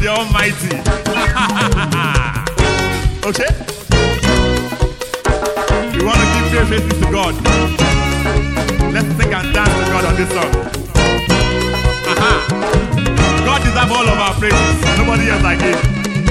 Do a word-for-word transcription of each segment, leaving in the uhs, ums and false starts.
the Almighty. Okay? You want to give praises to God? Let's sing and dance to God on this song. Aha. God deserves all of our praises. Nobody else like him.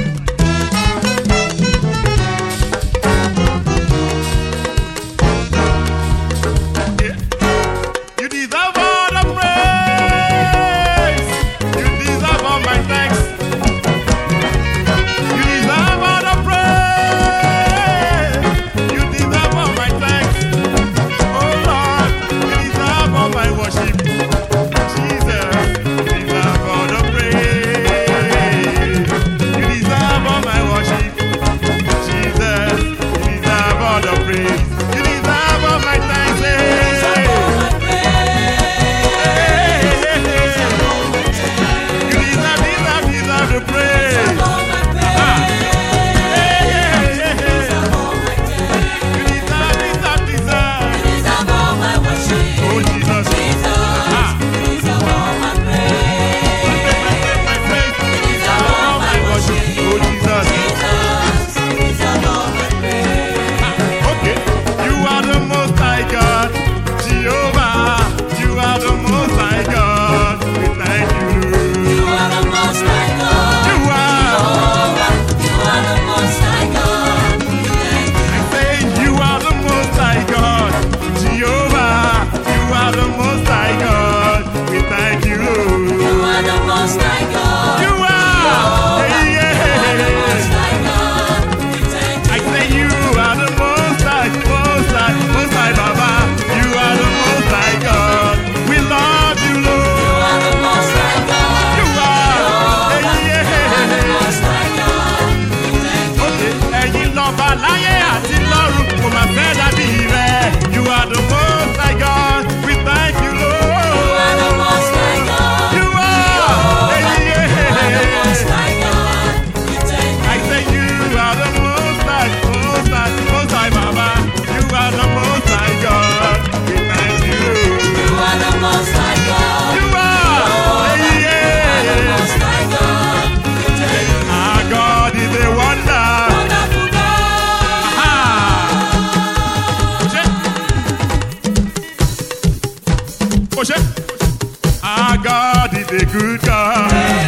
Our God is a good God.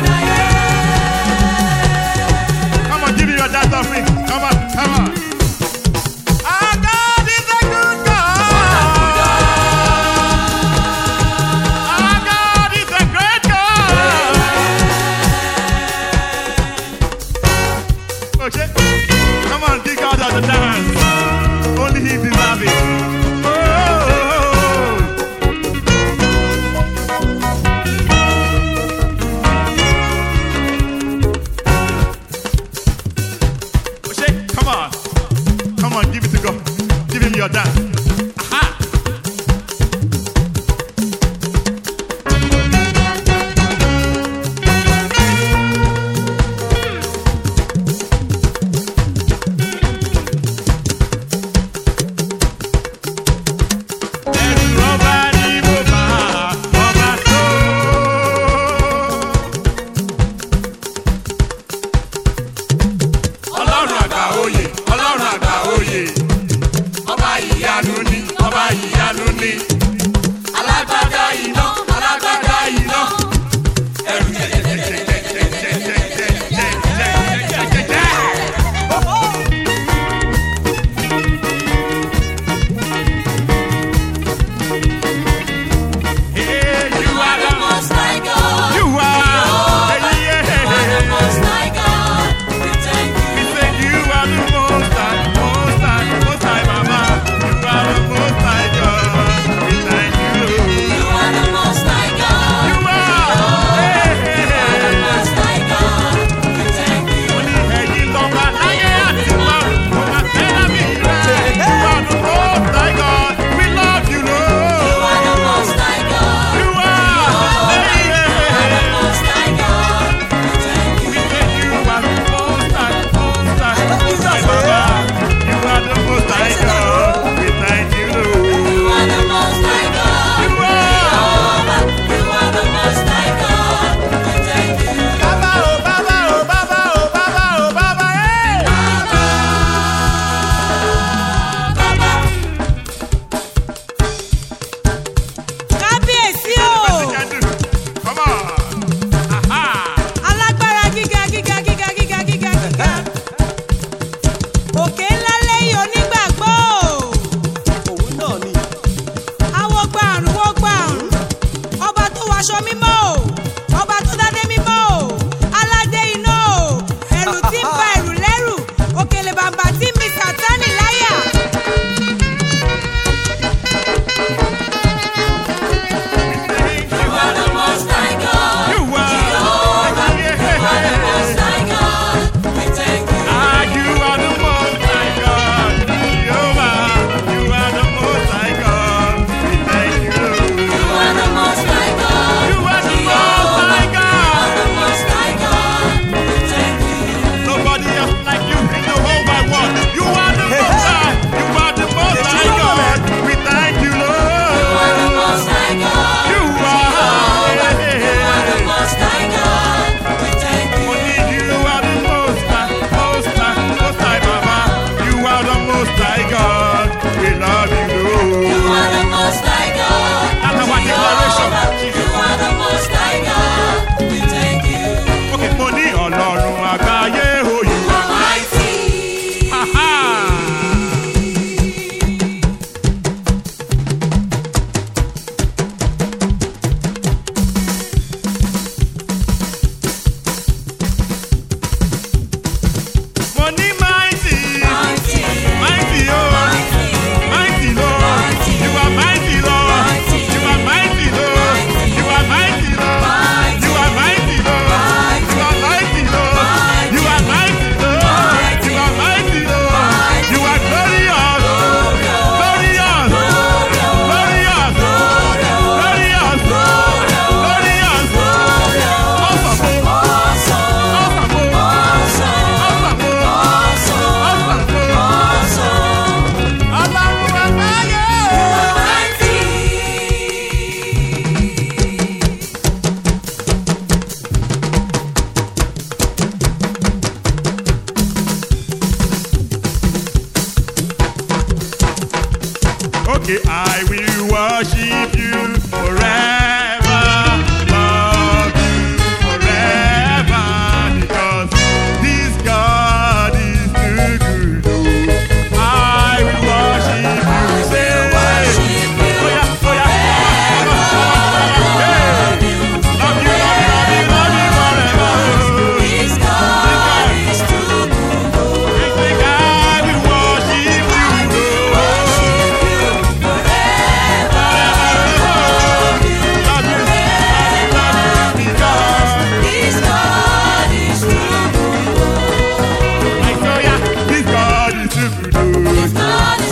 Come on, give me your dance offering. Come on, come on. Our God is a good God. Our God is a great God. Okay, come on, give God the dance. Only He deserves it. Come on, give it to God. Give him your dance. Aha! Most High God. We love you, Lord. You are the Most High God. That's our declaration. You are the Most High God. We thank you. Okay, mo ní Ọlọ́run àgbáyé o. You are Mighty. ha ha. Mo ní mighty, Mighty. mighty o. Mighty. Mighty Lord, you are mighty Lord, you are mighty Lord, you are mighty Lord, you are mighty Lord, you are mighty Lord, you are mighty Lord, you are mighty Lord, you are glorious, glorious, glorious, glorious, glorious, awesome, awesome, Ọlọ́run àgbáyé. Okay, I will worship you forever, love you forever, because this God is too good. Oh, I will worship you, say, oh yeah, oh yeah, hey, love you, love you, love you, love you forever. This God is too good. I think I will worship you, Lord. Forever. Love you, love you, because This God is too good. I know ya, this God is too good. This God